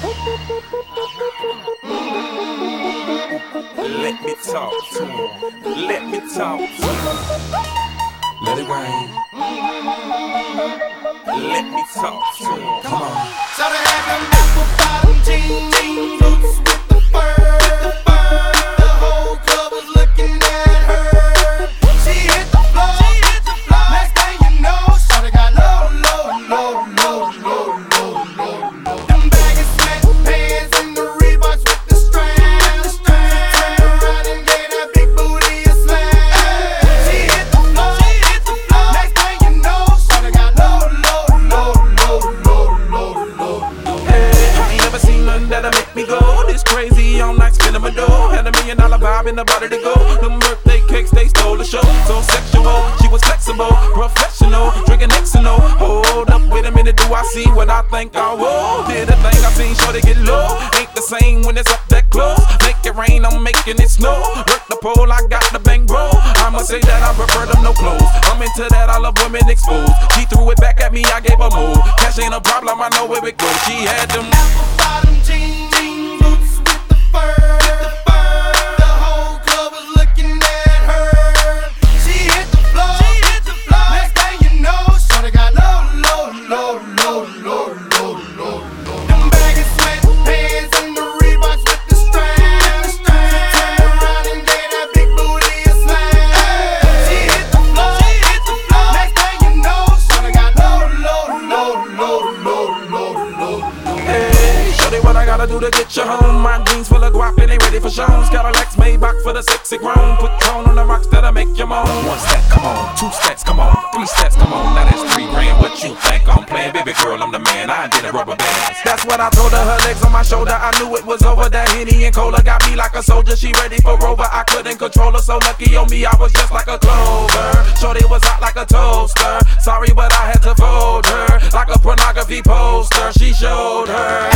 Let me talk to him. Let me talk to him. Let it rain. Let me talk to him. Come on. So they had them apple bottom jeans, boots with the fur. The whole club was looking at her. She hit the floor. Next thing you know, shawty got low. Them baggy sweatpants and the Reeboks with the strands. Turned around and gave that big booty a slam. She hit the floor. Next thing you know, shawty got low. Hey, I ain't never seen nothing that'll make me go this crazy all night spinning my dough. Had $1 million vibe in the body to go. Them birthday cakes, they stole the show. So sexual, she was flexible, professional, drinking Xano. Hold up, wait a minute, do I see what I think I will? Did a thing I seen, sure they get low. Ain't the same when it's up that close. Make it rain, I'm making it snow. Work the pole, I got the bang bro. I'ma say that I prefer them no clothes. I'm into that, I love women exposed. She threw it back at me, I gave her move. Cash ain't a problem, I know where it goes. She had them Apple bottom jeans, boots with the fur. The whole club was looking at her. She hit the floor. Next thing you know, shawty got low. Them baggy sweatpants and the Reeboks with the strands. Turned around and gave that big booty a slam. She hit the floor. Next thing you know, shawty got low. Hey, shorty, what I gotta do to get you home? My jeans full of guap and they ready for shows. Got a Lex Maybach for the sexy grown. Put tone on the rocks that'll make you moan. 1 step, come on. 2 steps, come on. 3 steps, come on. Now that's 3 grand. What you think I'm playing? Baby girl, I'm the man. I did a rubber band. That's what I told her. Her legs on my shoulder. I knew it was over. That Henny and Cola got me like a soldier. She ready for Rover. I couldn't control her. So lucky on me, I was just like a clover. Shorty was hot like a toaster. Sorry, but I had to fold her like a pornography poster. She showed her